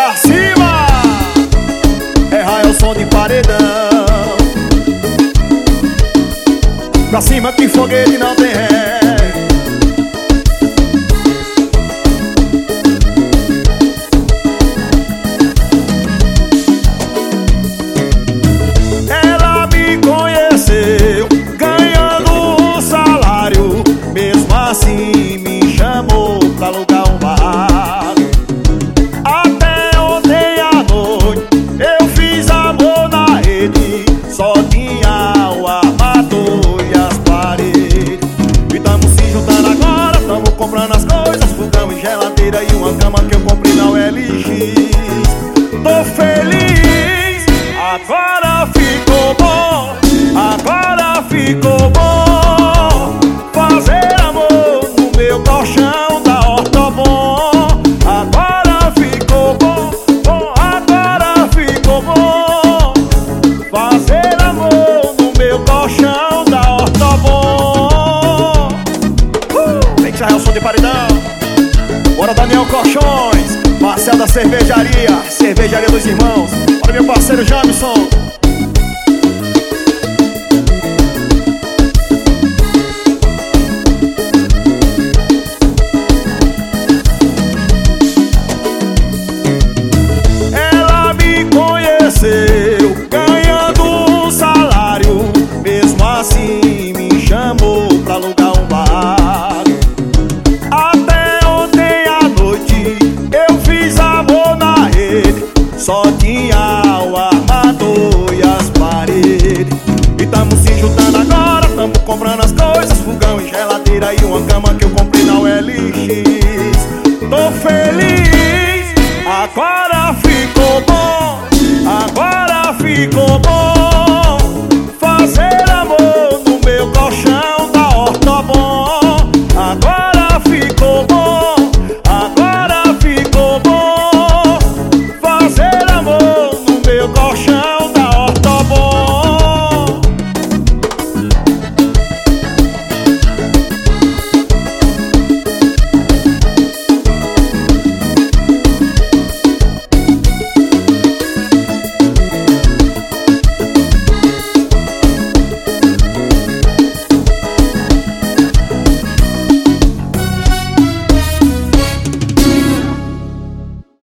pra cima. É Raelson de paredão. Pra cima que foguete não tem ré. Ela me conheceu ganhando um salário, mesmo assim me chamou pra alugar um barraco. Até ontem à noite eu fiz amor na rede, só tinha o armador e as paredes. E tamo se juntando agora, tamo comprando as coisas, fogão e geladeira e uma cama que eu comprei na OLX. Tô feliz, agora ficou bom, agora ficou bom fazer amor no meu colchão da Ortobon. Agora ficou bom, bom, agora ficou bom fazer amor no meu colchão da Ortobon. Vem que já é o som de paredão. Bora, Daniel Colchões, Marcel da Cervejaria, Cervejaria dos Irmãos. Bora, meu parceiro Jamison. Ela me conheceu ganhando um salário, mesmo assim me chamou pra alugar um barraco. Até ontem à noite eu fiz amor na rede, só tinha o armador e as paredes. E tamo se juntando agora, tamo comprando as coisas, fogão e geladeira e uma cama que eu comprei na OLX. Tô feliz, agora